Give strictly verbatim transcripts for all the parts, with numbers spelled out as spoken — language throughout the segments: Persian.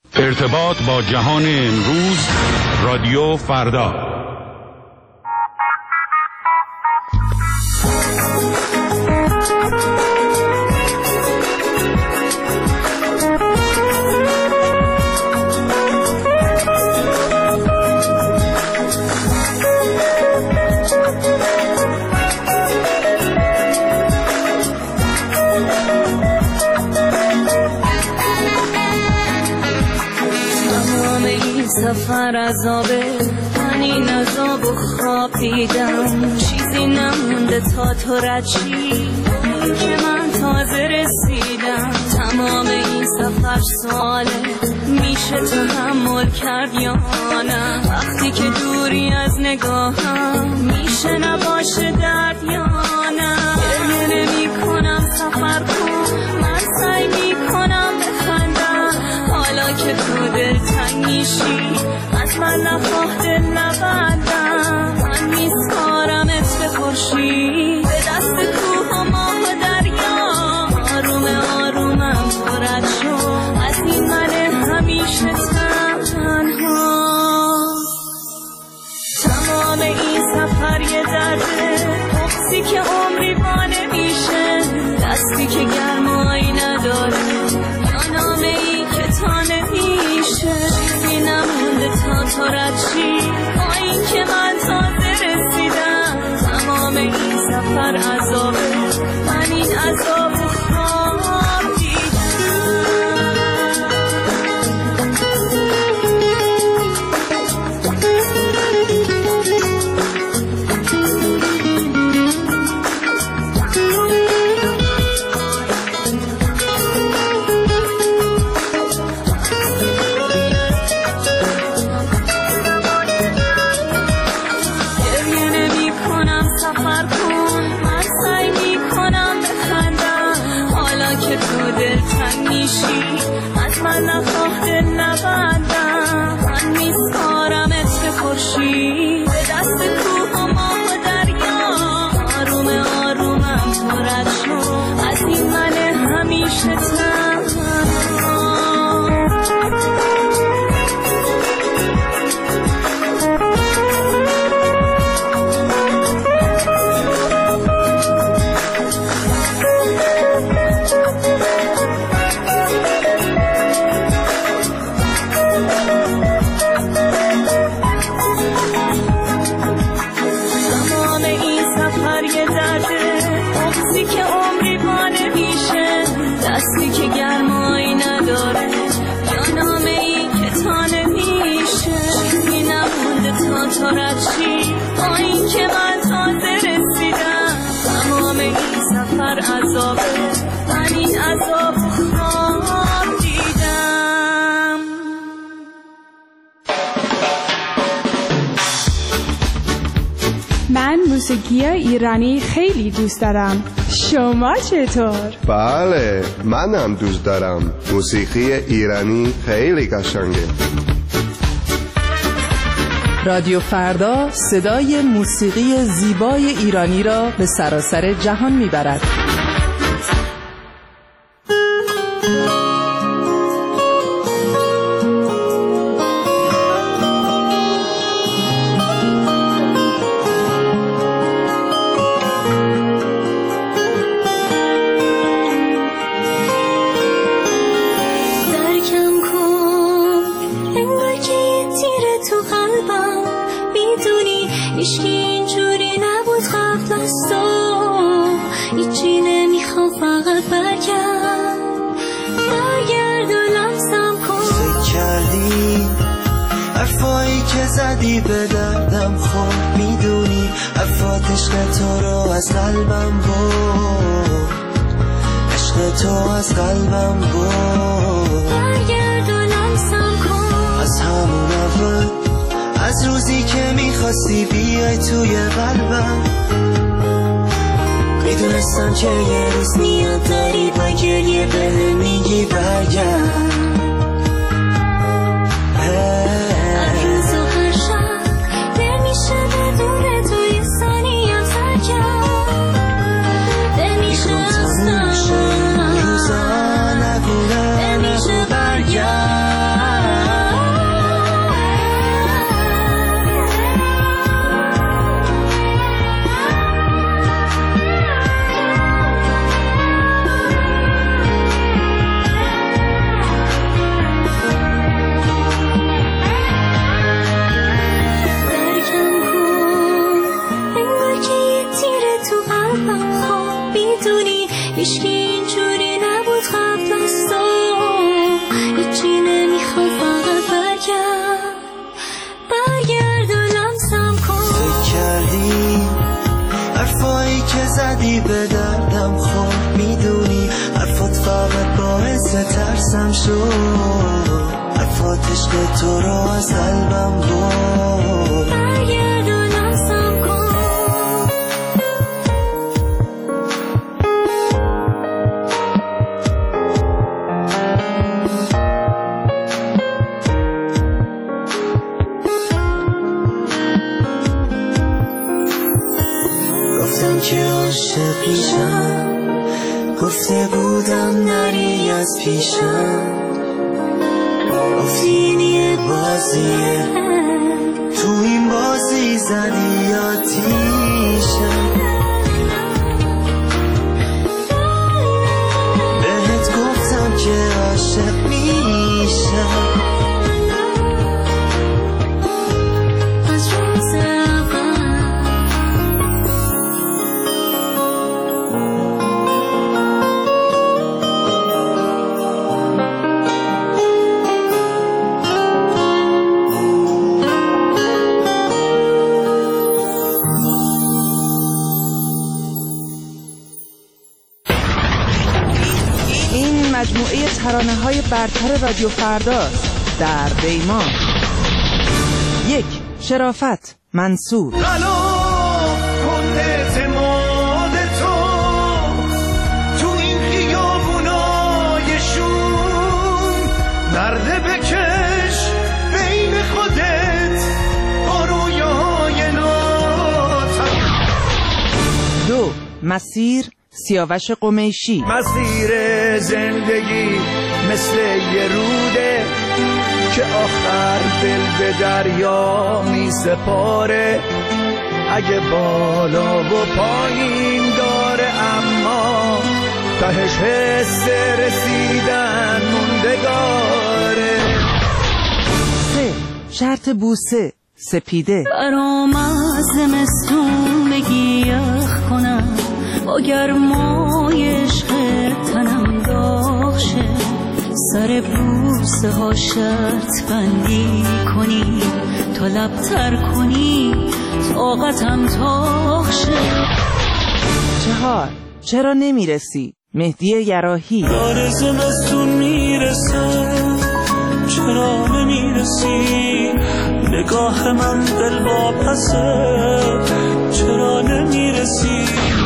ارتباط با جهان امروز، رادیو فردا. سفر عذابه، من این عذاب و خواب دیدم، چیزی نمونده تا تو رد شی، که من تازه رسیدم. تمام این سفر سواله، میشه تحمل کرد یا نه؟ وقتی که دوری از نگاهم، میشه نباشه درد یا نه؟ گریه نمی کنم سفر کن، من سعی میکنم بخندم، حالا که تو دل تنگ میشی، از من نخواه دل نبندم. من میسپارمت به خورشید، به دست کوه و ماه و دریا، آروم آرومم تو رد شو از این من همیشه تنها. تمام این سفر یه درده، بغضی که عمری با نمیشه، دستی که گرمایی نداره، یا نامه ای که تا نمیشه. چیزی نمونده تا تو رد شی، با این که من تازه رسیدم. تمام این سفر عذابه، من این عذاب و خواب دیدم. از من نخواه دل نبندم، من میسپارمت به خورشید، به دست کوه و ماه و دریا، آروم آرومم تو رد شو از این من همیشه تنها. دستی که گرمایی نداره، یا نامه ای که تا نمیشه. چیزی نمونده تا تو رد شی، با این که من تازه رسیدم. تمام این سفر عذابه، من این عذاب خواب دیدم. من موسیقی ایرانی خیلی دوست دارم. شما چطور؟ بله، منم دوست دارم. موسیقی ایرانی خیلی قشنگه. رادیو فردا صدای موسیقی زیبای ایرانی را به سراسر جهان میبرد. زدی به دردم خود میدونی، حرفات عشق تو رو از قلبم بود، عشق تو از قلبم بود. برگرد و لمسم کن از همون اول، از روزی که میخواستی بیای توی قلبم. میدونستم که یه روز میاد داری با گریه به میگی برگرد. برگرد زدی به دردم خود میدونی حرفات فقط باعث ترسم شد حرفات عشق تو را از قلبم بود برگردونم سم کن گفتم که عاشق میشم گفته بودم نری از پیشم گفتی این یه بازیه تو این بازی زدی آتیشم بهت گفتم که عاشق میشم مجموعه ترانه‌های برتر رادیو فرداست در بیمان. یک، شرافت، منصور. غلاف کن اعتماد تو تو این خیابونای شوم نرده بکش بین خودت با رویاهای ناتن. دو، مسیر، سیاوش قمیشی. مسیر زندگی مثل یه روده که آخر دل به دریا می سپاره اگه بالا و پایین داره اما تهش حس رسیدن موندگاره. سه، شرط بوسه، سپیده. برام از زمستون بگی یخ کنم با گرمای عشق تنم داغ شه سر بوسه ها شرط بندی کنی تا لبتر کنی طاقتم تاخ شه. چهار، چرا نمیرسی، مهدی یراحی. داره زمستون میرسه چرا نمیرسی نگاه من دل واپسه چرا نمیرسی.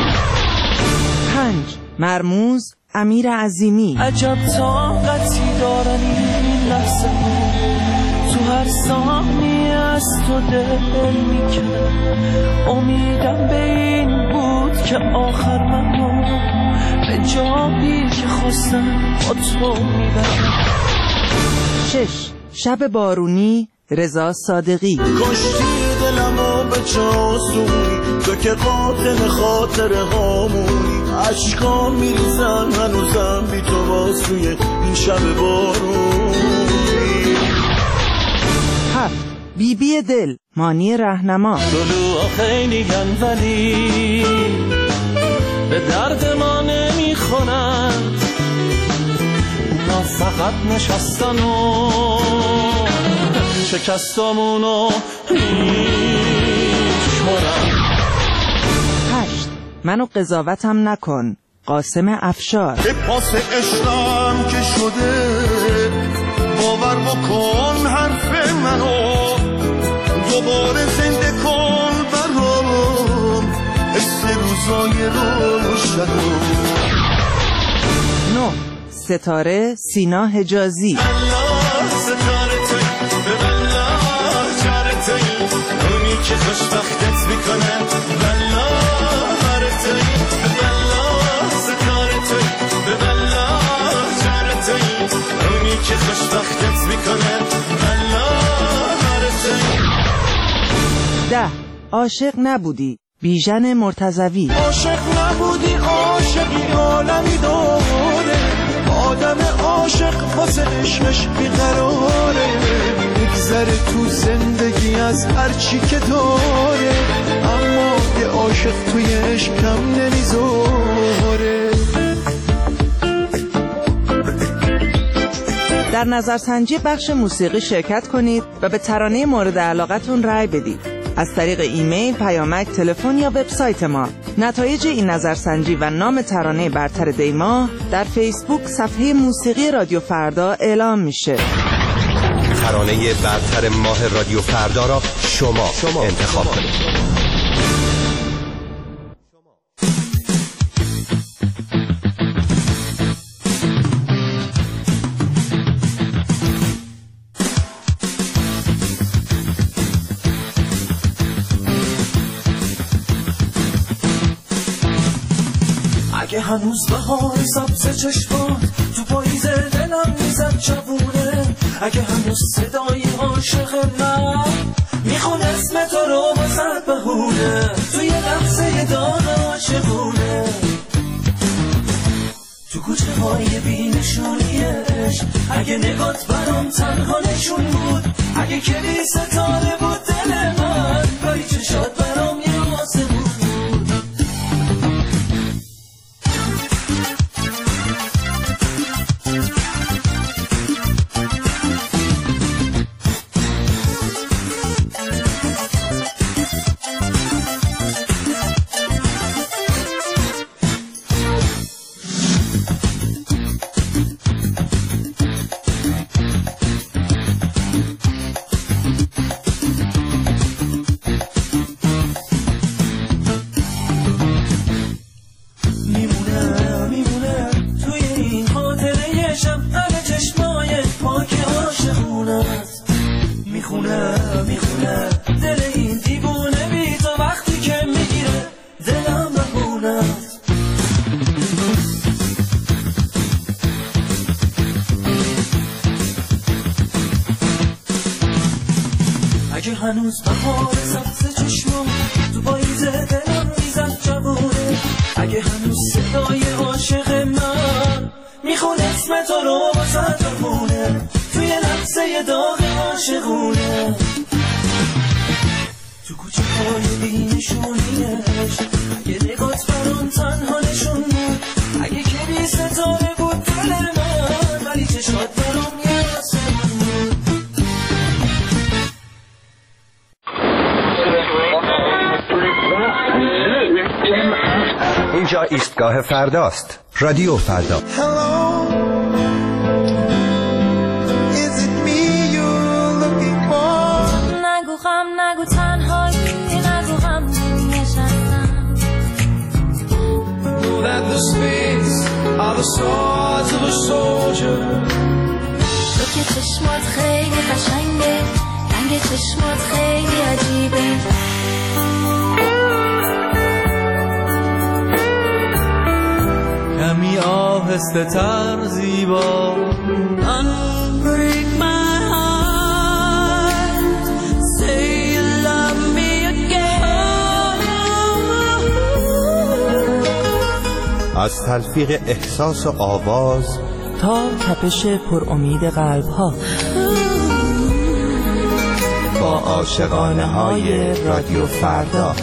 پنج، مرموز، امیر عظیمی. عجب طاقتی دارن این لحظه ها تو هر ثانیه از تو دل میکنه امیدم به این بود که آخر منو به جایی که خواستم با تو میبرم. شش، شب بارونی، رضا صادقی. کشتی دلمو به چاسونی تو که قاتل خاطر هامونی عشقا میریزن هنوزم بی تو واسوی این شب بارونی. هفت، بی بی دل، مانی رهنما. طلوع خیلی گن ولی به درد ما نمیخونن اونا فقط نشستن و شکستامونو میشمارن. هشت، منو قضاوتم نکن، قاسم افشار. به پاس عشقم که شده باور بکن حرف منو دوباره زنده کن برام حس روزای روشنو. نه، ستاره، سینا حجازی. الله ستاره توی به الله جاره توی اونی که خوشبختت میکنه بالله هره توی به الله ستاره توی به الله جاره توی اونی که خوشبختت میکنه بالله هره توی. ده، عاشق نبودی، بیژن مرتضوی. عاشق نبودی عاشقی عالمی داره آدم عاشق واسه عشقش بیقراره میگذره تو زندگی از هرچی که داره اما یه عاشق توی عشق کم نمیذاره. در نظرسنجی بخش موسیقی شرکت کنید و به ترانه مورد علاقتون رأی بدید از طریق ایمیل، پیامک، تلفن یا وبسایت ما نتایج این نظرسنجی و نام ترانه برتر دیما در فیسبوک صفحه موسیقی رادیو فردا اعلام میشه. ترانه برتر ماه رادیو فردا را شما, شما انتخاب کنید. اگه هنوز بهار سبز چشمات تو پاییز دلم میزد جوونه، اگه هنوز صدای عاشق من میخونه اسم تو رو واسد بهونه، توی لحظه داغ عاشقونه، تو کوچه های بی نشونیش، اگه نگات برام تنها نشون بود، اگه کلی ستاره بود دل من، کاری چشات برام یه آسمون بود. اگه هنوز بهار سبز چشمام تو پاییز دلم میزد جوونه، اگه هنوز صدای عاشق من میخونه اسم تو رو واسد بمونه، توی لحظه داغ عاشقونه، تو کوچه های بی نشونیش، اگه نگات برام تنها نشون بود، اگه کمی ستاره بود دل من، ولی چشات برام یه آسمون بود. اینجا ایستگاه فرداست. رادیو فردا. Hello, is it me you're looking for? نگو غم نگو تنهایی، نگو غم نشستم. Know that the spades are the swords of a soldier. تو که چشمات خیلی قشنگه، رنگ چشمات خیلی عجیبه. کمی آهسته تر زیبا Unbreak my heart, say you love me again. از تلفیق احساس و آواز تا تپش پر امید قلب ها، با عاشقانه های رادیو فردا.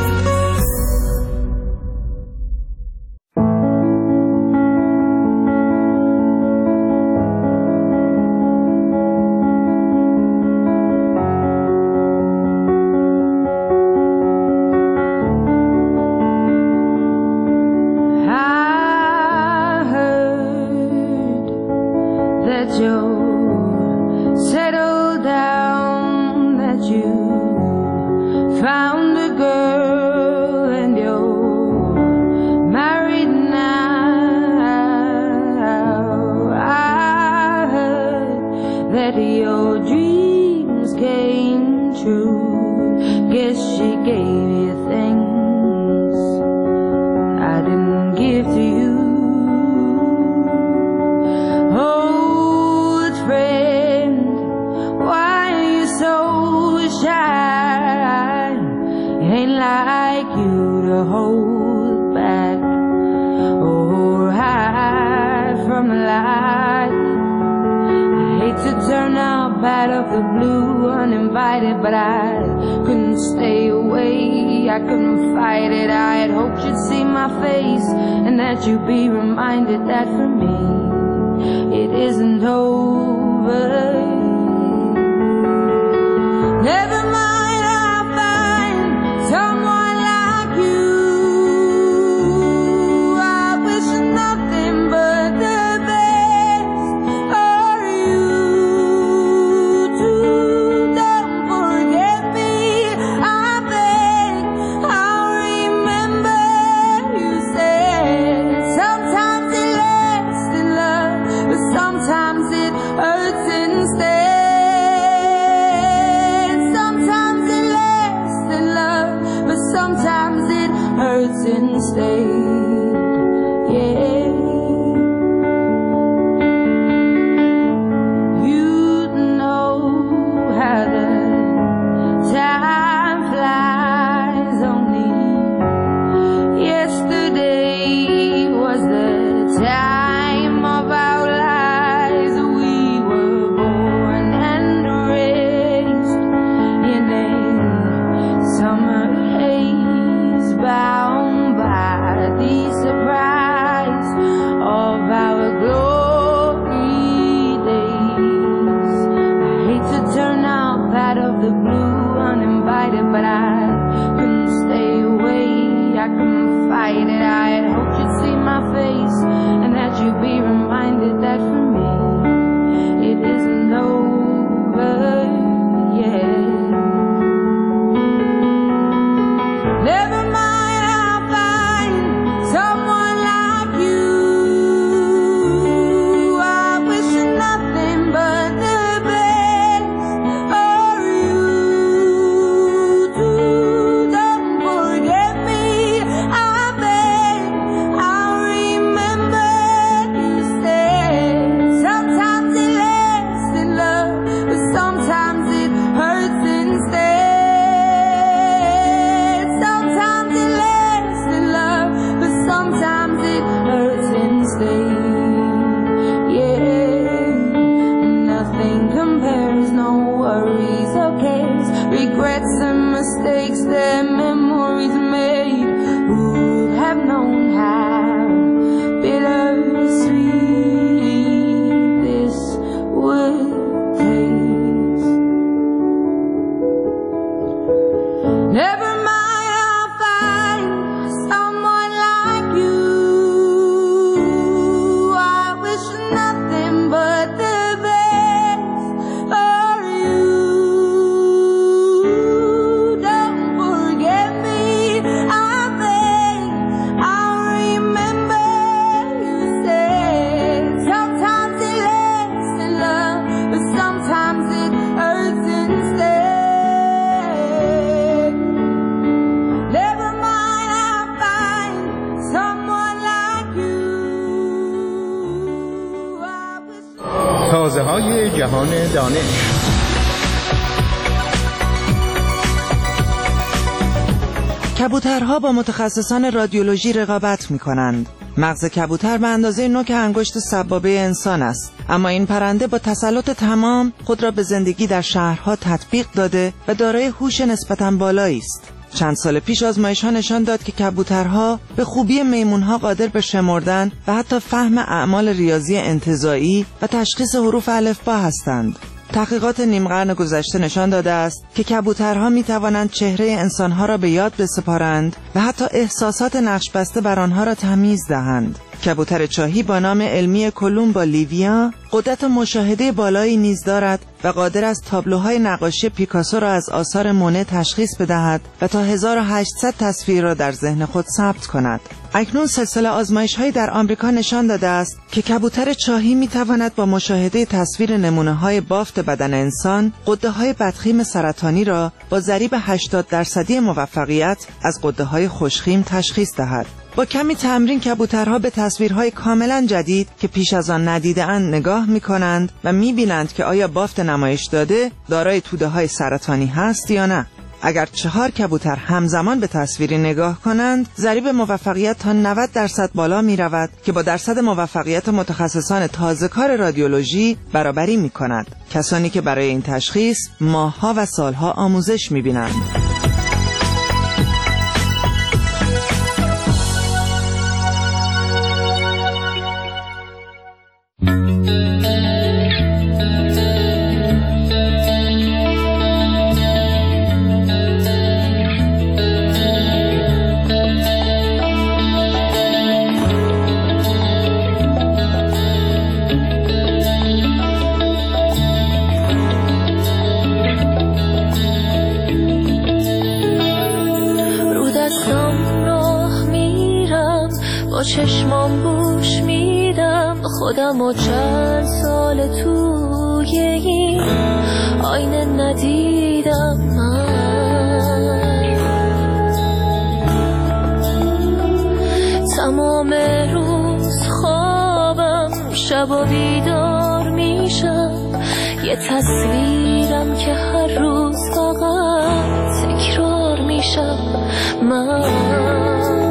But I couldn't stay away, I couldn't fight it. I had hoped you'd see my face and that you'd be reminded that for me it isn't over. Never mind, I'll find someone like you. stayed, yeah. You know how the time flies. Only yesterday was the time of our lives. We were born and raised in a summer haze, bound by the surprise of our glory days. I hate to turn up out of the blue uninvited, but I couldn't stay away. I couldn't fight it. I had hoped you'd see my face and that you'd be reminded that for me it isn't over yet. Never mind, I'll find someone like you. I wish nothing but the best for you too. Don't forget me, I beg. I'll remember you said sometimes it lasts in love, but sometimes it hurts instead. Sometimes it lasts in love, but sometimes it hurts instead. Yeah, nothing compares, no worries or cares, regrets and mistakes that memories made. Who would have known how bittersweet this would taste? Never mind, I'll find someone like you. I wish nothing but the best for you. Don't forget me, I beg. I'll remember you said sometimes it lasts in love, but sometimes it hurts instead. Never mind, I'll find someone like you. I wish تازه های جهان دانش. کبوترها با متخصصان رادیولوژی رقابت می کنند. مغز کبوتر به اندازه نوک انگشت سبابه انسان است، اما این پرنده با تسلط تمام خود را به زندگی در شهرها تطبیق داده و دارای هوش نسبتاً بالایی است. چند سال پیش آزمایش‌ها نشان داد که کبوترها به خوبی میمون‌ها قادر به شمردن و حتی فهم اعمال ریاضی انتزاعی و تشخیص حروف الفبا هستند. تحقیقات نیم قرن گذشته نشان داده است که کبوترها می توانند چهره انسانها را به یاد بسپارند و حتی احساسات نقش بسته بر آنها را تمیز دهند. کبوتر چاهی با نام علمی کولومبا لیویا قدرت مشاهده بالایی نیز دارد و قادر است تابلوهای نقاشی پیکاسو را از آثار مونه تشخیص بدهد و تا هزار و هشتصد تصویر را در ذهن خود ثبت کند. اکنون سلسله آزمایش‌هایی در آمریکا نشان داده است که کبوتر چاهی می‌تواند با مشاهده تصویر نمونه‌های بافت بدن انسان غده‌های بدخیم سرطانی را با ضریب هشتاد درصدی موفقیت از غده‌های خوشخیم تشخیص دهد. با کمی تمرین کبوترها به تصویرهای کاملا جدید که پیش از آن ندیده‌اند نگاه می‌کنند و می‌بینند که آیا بافت نمایش داده دارای توده‌های سرطانی هست یا نه. اگر چهار کبوتر همزمان به تصویری نگاه کنند، ضریب موفقیت تا نود درصد بالا می رود که با درصد موفقیت متخصصان تازه‌کار رادیولوژی برابری می کند. کسانی که برای این تشخیص ماه‌ها و سال‌ها آموزش می بینند. چشمام گوش میدم خودم و چند سال توی این آینه ندیدم من. شبا بیدار میشم، یه تصویرم که هر روز فقط تکرار میشم. من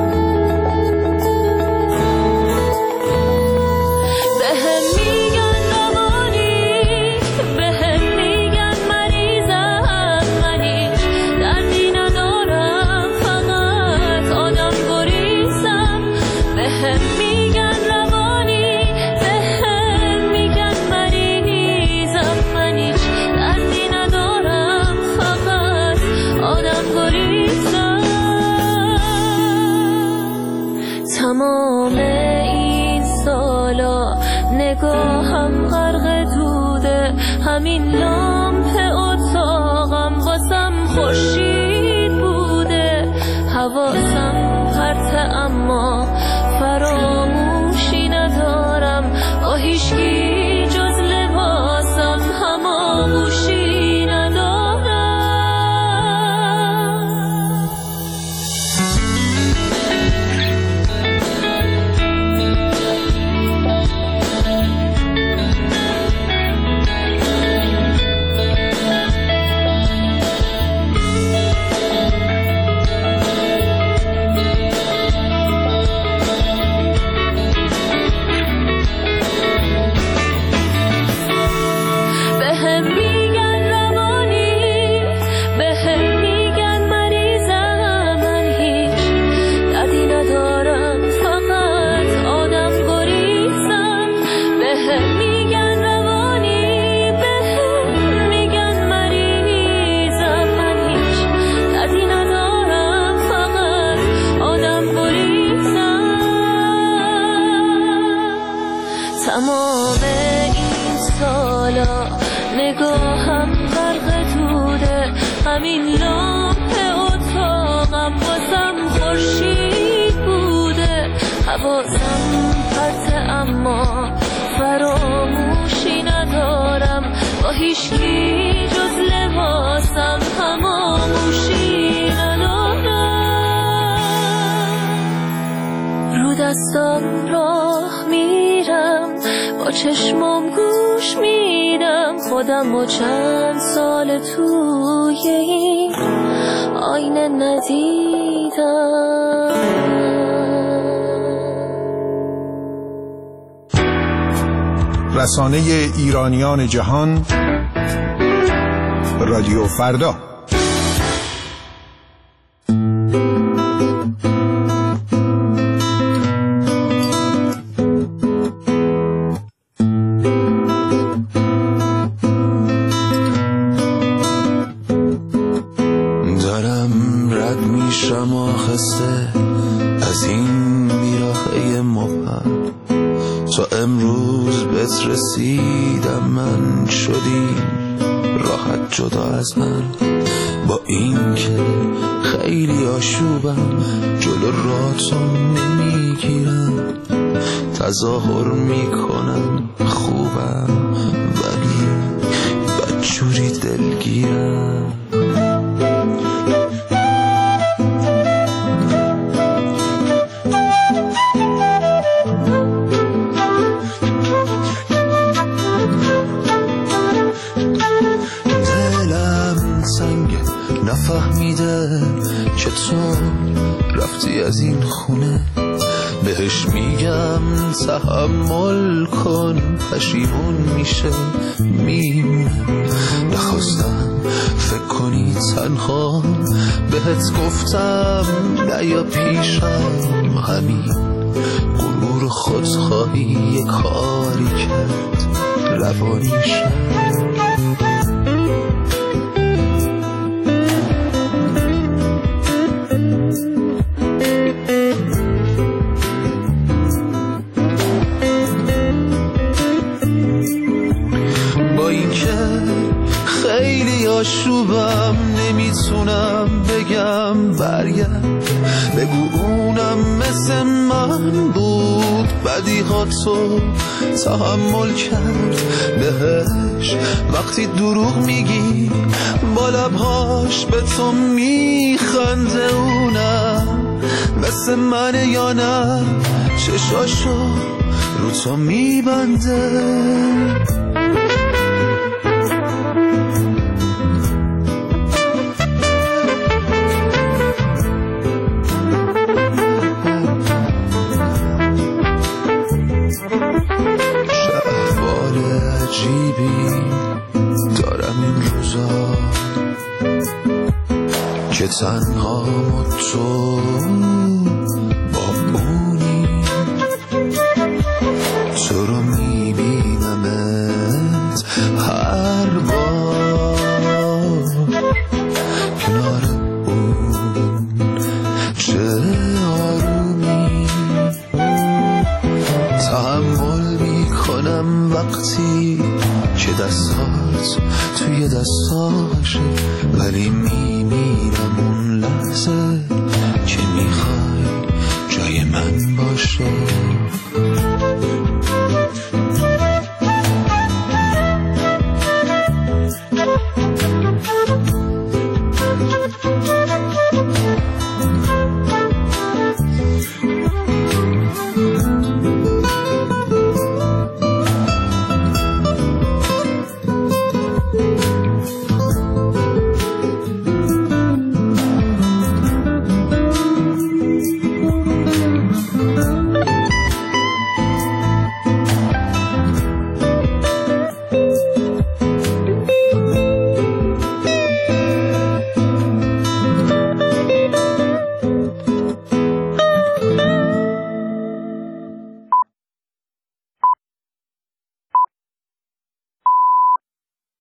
تمام این سالا نگاهم غرق دوده، همین لامپ اتاقم واسم خورشید بوده. حواسم پرته اما فراموشی ندارم، با هیچکی جز لباسم هماغوشی ندارم. تمام این سالا نگاهم غرق دوده، همین لامپ اتاقم واسم خورشید بوده. حواسم پرته اما فراموشی ندارم، با هیچکی جز لباسم هماغوشی ندارم. رو دستم راه میرم، با چشمم گوش میدم خودم و چند سال توی این آینه ندیدم. رسانه ایرانیان جهان، رادیو فردا. از این بیراهه مبهم تا امروز بهت رسیدم، من شدیم راحت جدا از من. با این که خیلی آشوبم، جلو راتون نمیگیرم، تظاهر میکنم خوبم ولی بدجوری دلگیرم. نفهمیده چطور رفتی از این خونه، بهش میگم تحمل کن، پشیمون میشه میمونه. نخواستم فکر کنی تنها، بهت گفتم نیا پیشم، همین غرور خودخواهی یه کاری کرد روانیشم. خیلی آشوبم نمیتونم بگم برگرد، بگو اونم مثل من بود، بدیهاتو تحمل کرد. بهش وقتی دروغ میگی با لبهاش به تو میخنده، اونم مثل من یا نه، چشاشو رو تو میبنده. شهوار عجیبی دارم این روزا که تنها تو با اونی، تو رو میبینمت هر بار کنار اون، چه آرومی تحمل میکنم وقتی که دستات توی دستاشه، ولی میمیرم اون لحظه که میخوای جای من باشه.